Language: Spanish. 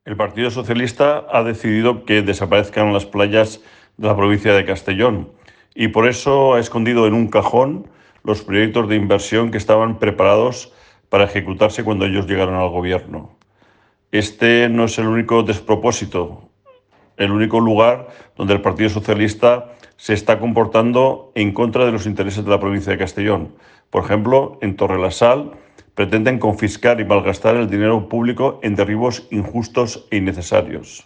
El Partido Socialista ha decidido que desaparezcan las playas de la provincia de Castellón y por eso ha escondido en un cajón los proyectos de inversión que estaban preparados para ejecutarse cuando ellos llegaron al gobierno. Este no es el único despropósito, el único lugar donde el Partido Socialista se está comportando en contra de los intereses de la provincia de Castellón. Por ejemplo, en Torrelasal pretenden confiscar y malgastar el dinero público en derribos injustos e innecesarios.